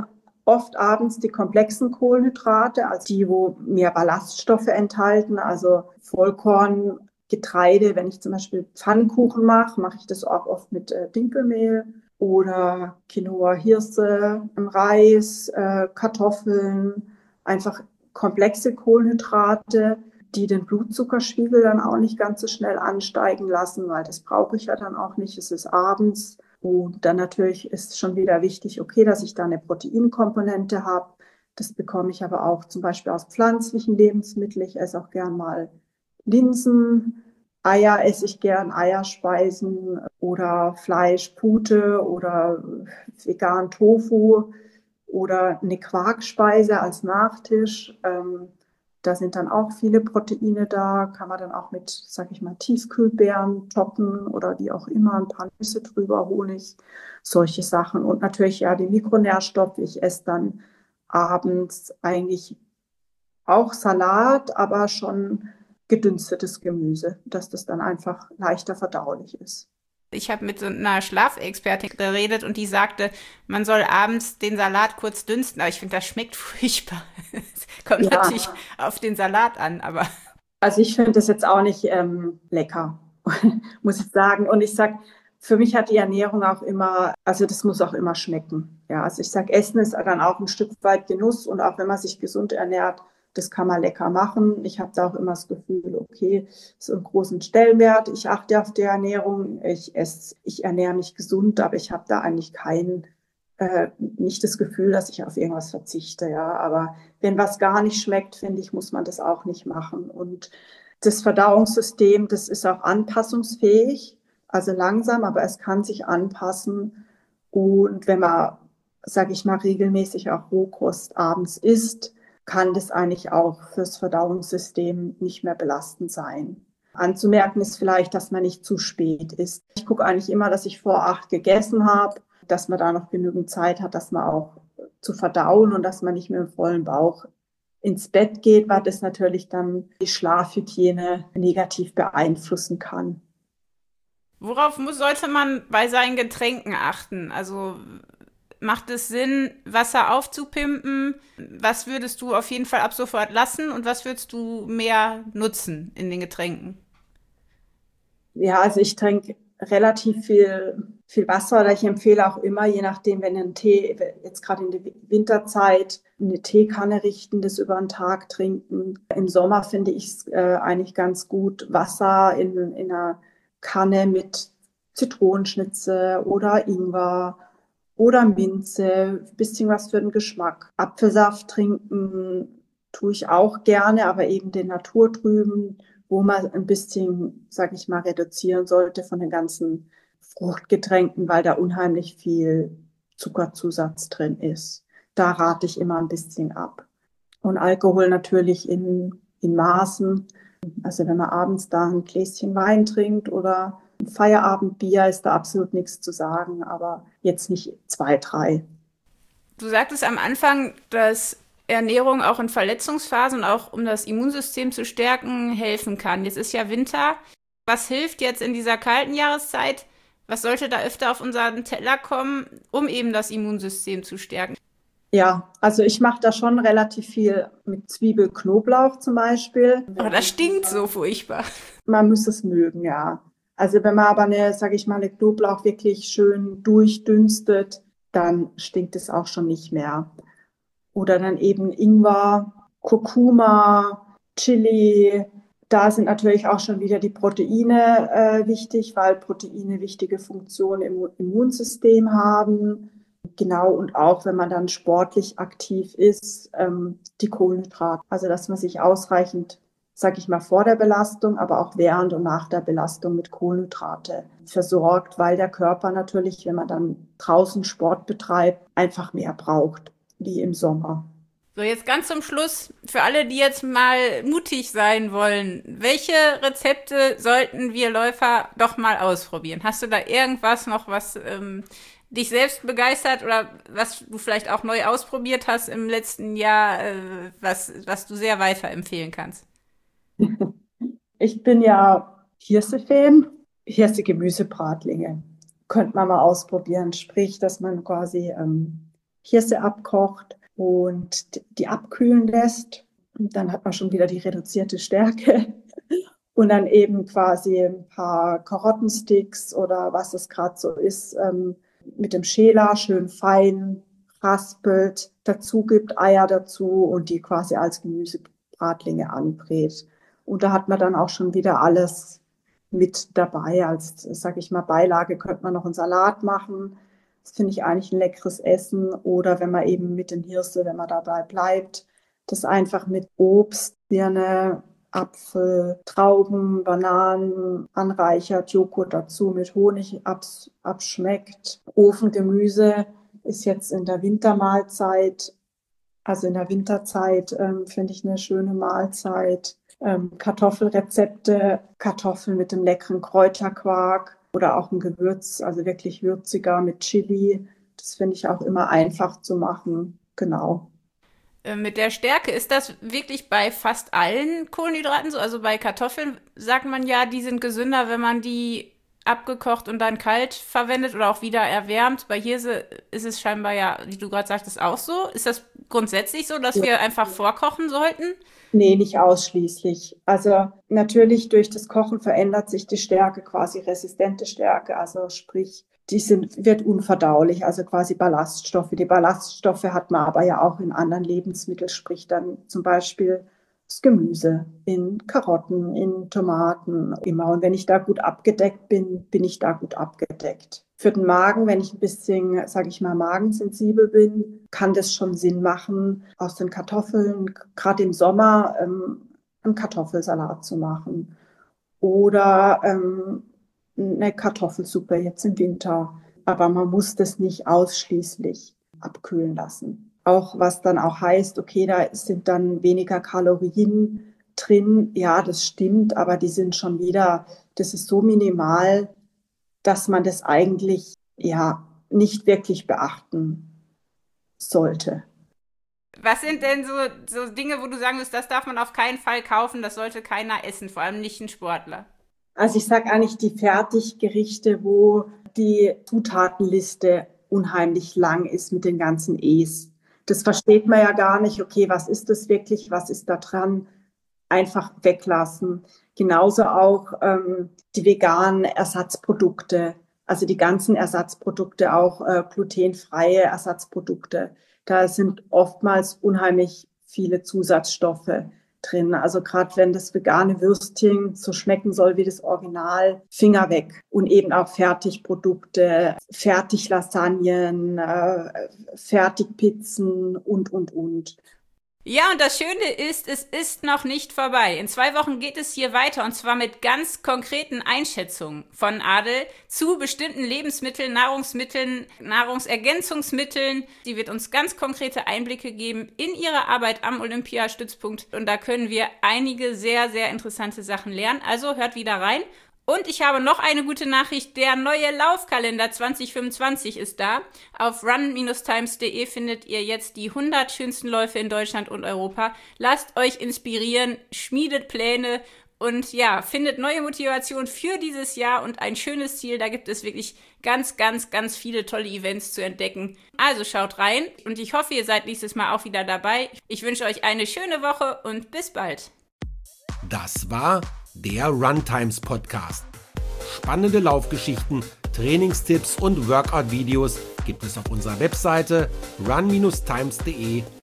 oft abends die komplexen Kohlenhydrate, also die, wo mehr Ballaststoffe enthalten, also Vollkorn, Getreide. Wenn ich zum Beispiel Pfannkuchen mache, mache ich das auch oft mit Dinkelmehl oder Quinoa, Hirse, Reis, Kartoffeln, einfach komplexe Kohlenhydrate, die den Blutzuckerspiegel dann auch nicht ganz so schnell ansteigen lassen, weil das brauche ich ja dann auch nicht. Es ist abends. Und dann natürlich ist schon wieder wichtig, okay, dass ich da eine Proteinkomponente habe. Das bekomme ich aber auch zum Beispiel aus pflanzlichen Lebensmitteln. Ich esse auch gern mal Linsen. Eier esse ich gern, Eierspeisen oder Fleisch, Pute oder vegan Tofu oder eine Quarkspeise als Nachtisch. Da sind dann auch viele Proteine da, kann man dann auch mit, sag ich mal, Tiefkühlbeeren toppen oder wie auch immer, ein paar Nüsse drüber, Honig, solche Sachen. Und natürlich ja die Mikronährstoffe. Ich esse dann abends eigentlich auch Salat, aber schon gedünstetes Gemüse, dass das dann einfach leichter verdaulich ist. Ich habe mit so einer Schlafexpertin geredet und die sagte, man soll abends den Salat kurz dünsten, aber ich finde, das schmeckt furchtbar. Es kommt Ja, natürlich auf den Salat an, aber also ich finde das jetzt auch nicht lecker, muss ich sagen. Und ich sag, für mich hat die Ernährung auch immer, also das muss auch immer schmecken. Ja, also ich sag, Essen ist dann auch ein Stück weit Genuss und auch wenn man sich gesund ernährt, das kann man lecker machen. Ich habe da auch immer das Gefühl, okay, so einen großen Stellenwert. Ich achte auf die Ernährung. Ich ernähre mich gesund, aber ich habe da eigentlich nicht das Gefühl, dass ich auf irgendwas verzichte. Ja, aber wenn was gar nicht schmeckt, finde ich, muss man das auch nicht machen. Und das Verdauungssystem, das ist auch anpassungsfähig, also langsam, aber es kann sich anpassen. Und wenn man, sage ich mal, regelmäßig auch Rohkost abends isst, kann das eigentlich auch fürs Verdauungssystem nicht mehr belastend sein. Anzumerken ist vielleicht, dass man nicht zu spät isst. Ich gucke eigentlich immer, dass ich vor 8 gegessen habe, dass man da noch genügend Zeit hat, dass man auch zu verdauen und dass man nicht mit dem vollen Bauch ins Bett geht, weil das natürlich dann die Schlafhygiene negativ beeinflussen kann. sollte man bei seinen Getränken achten? Also macht es Sinn, Wasser aufzupimpen? Was würdest du auf jeden Fall ab sofort lassen und was würdest du mehr nutzen in den Getränken? Ja, also ich trinke relativ viel Wasser oder ich empfehle auch immer, je nachdem, wenn ein Tee, jetzt gerade in der Winterzeit, eine Teekanne richten, das über den Tag trinken. Im Sommer finde ich es eigentlich ganz gut, Wasser in einer Kanne mit Zitronenschnitze oder Ingwer oder Minze, bisschen was für den Geschmack. Apfelsaft trinken tue ich auch gerne, aber eben den naturtrüben, wo man ein bisschen, sag ich mal, reduzieren sollte von den ganzen Fruchtgetränken, weil da unheimlich viel Zuckerzusatz drin ist. Da rate ich immer ein bisschen ab. Und Alkohol natürlich in Maßen. Also wenn man abends da ein Gläschen Wein trinkt oder ein Feierabendbier, ist da absolut nichts zu sagen, aber jetzt nicht 2, 3. Du sagtest am Anfang, dass Ernährung auch in Verletzungsphasen und auch um das Immunsystem zu stärken helfen kann. Jetzt ist ja Winter. Was hilft jetzt in dieser kalten Jahreszeit? Was sollte da öfter auf unseren Teller kommen, um eben das Immunsystem zu stärken? Ja, also ich mache da schon relativ viel mit Zwiebel, Knoblauch zum Beispiel. Aber das stinkt so furchtbar. Man muss es mögen, ja. Also wenn man aber sage ich mal, eine Knoblauch wirklich schön durchdünstet, dann stinkt es auch schon nicht mehr. Oder dann eben Ingwer, Kurkuma, Chili. Da sind natürlich auch schon wieder die Proteine wichtig, weil Proteine wichtige Funktionen im Immunsystem haben. Genau, und auch wenn man dann sportlich aktiv ist, die Kohlenhydrate. Also dass man sich ausreichend, sage ich mal, vor der Belastung, aber auch während und nach der Belastung mit Kohlenhydrate versorgt, weil der Körper natürlich, wenn man dann draußen Sport betreibt, einfach mehr braucht, wie im Sommer. So, jetzt ganz zum Schluss, für alle, die jetzt mal mutig sein wollen, welche Rezepte sollten wir Läufer doch mal ausprobieren? Hast du da irgendwas noch, was dich selbst begeistert oder was du vielleicht auch neu ausprobiert hast im letzten Jahr, was du sehr weiterempfehlen kannst? Ich bin ja Hirse-Fan. Hirse-Gemüsebratlinge. Könnte man mal ausprobieren. Sprich, dass man quasi Hirse abkocht und die abkühlen lässt. Und dann hat man schon wieder die reduzierte Stärke. Und dann eben quasi ein paar Karottensticks oder was es gerade so ist, mit dem Schäler schön fein raspelt, dazu gibt, Eier dazu und die quasi als Gemüsebratlinge anbrät. Und da hat man dann auch schon wieder alles mit dabei. Als, sag ich mal, Beilage könnte man noch einen Salat machen. Das finde ich eigentlich ein leckeres Essen. Oder wenn man eben mit den Hirse, wenn man dabei bleibt, das einfach mit Obst, Birne, Apfel, Trauben, Bananen anreichert, Joghurt dazu mit Honig abschmeckt. Ofengemüse ist jetzt in der Wintermahlzeit, also in der Winterzeit, finde ich eine schöne Mahlzeit. Kartoffelrezepte, Kartoffeln mit dem leckeren Kräuterquark oder auch ein Gewürz, also wirklich würziger mit Chili. Das finde ich auch immer einfach zu machen. Genau. Mit der Stärke, ist das wirklich bei fast allen Kohlenhydraten so? Also bei Kartoffeln sagt man ja, die sind gesünder, wenn man die abgekocht und dann kalt verwendet oder auch wieder erwärmt. Bei Hirse ist es scheinbar ja, wie du gerade sagtest, auch so. Ist das grundsätzlich so, dass wir einfach vorkochen sollten? Nee, nicht ausschließlich. Also natürlich durch das Kochen verändert sich die Stärke, quasi resistente Stärke, also sprich, wird unverdaulich, also quasi Ballaststoffe. Die Ballaststoffe hat man aber ja auch in anderen Lebensmitteln, sprich dann zum Beispiel das Gemüse, in Karotten, in Tomaten, immer. Und wenn ich da gut abgedeckt bin, bin ich da gut abgedeckt. Für den Magen, wenn ich ein bisschen, sage ich mal, magensensibel bin, kann das schon Sinn machen, aus den Kartoffeln, gerade im Sommer, einen Kartoffelsalat zu machen. Oder eine Kartoffelsuppe jetzt im Winter. Aber man muss das nicht ausschließlich abkühlen lassen. Auch was dann auch heißt, okay, da sind dann weniger Kalorien drin. Ja, das stimmt, aber die sind schon wieder, das ist so minimal, dass man das eigentlich ja nicht wirklich beachten sollte. Was sind denn so Dinge, wo du sagen würdest, das darf man auf keinen Fall kaufen, das sollte keiner essen, vor allem nicht ein Sportler? Also ich sage eigentlich die Fertiggerichte, wo die Zutatenliste unheimlich lang ist mit den ganzen E's. Das versteht man ja gar nicht. Okay, was ist das wirklich? Was ist da dran? Einfach weglassen. Genauso auch die veganen Ersatzprodukte, also die ganzen Ersatzprodukte, auch glutenfreie Ersatzprodukte. Da sind oftmals unheimlich viele Zusatzstoffe drin. Also gerade wenn das vegane Würstchen so schmecken soll wie das Original, Finger weg. Und eben auch Fertigprodukte, Fertiglasagnen, Fertigpizzen und. Ja, und das Schöne ist, es ist noch nicht vorbei. In 2 Wochen geht es hier weiter und zwar mit ganz konkreten Einschätzungen von Adel zu bestimmten Lebensmitteln, Nahrungsmitteln, Nahrungsergänzungsmitteln. Sie wird uns ganz konkrete Einblicke geben in ihre Arbeit am Olympiastützpunkt und da können wir einige sehr, sehr interessante Sachen lernen. Also hört wieder rein. Und ich habe noch eine gute Nachricht, der neue Laufkalender 2025 ist da. Auf run-times.de findet ihr jetzt die 100 schönsten Läufe in Deutschland und Europa. Lasst euch inspirieren, schmiedet Pläne und ja, findet neue Motivation für dieses Jahr und ein schönes Ziel. Da gibt es wirklich ganz, ganz, ganz viele tolle Events zu entdecken. Also schaut rein und ich hoffe, ihr seid nächstes Mal auch wieder dabei. Ich wünsche euch eine schöne Woche und bis bald. Das war der Runtimes Podcast. Spannende Laufgeschichten, Trainingstipps und Workout-Videos gibt es auf unserer Webseite run-times.de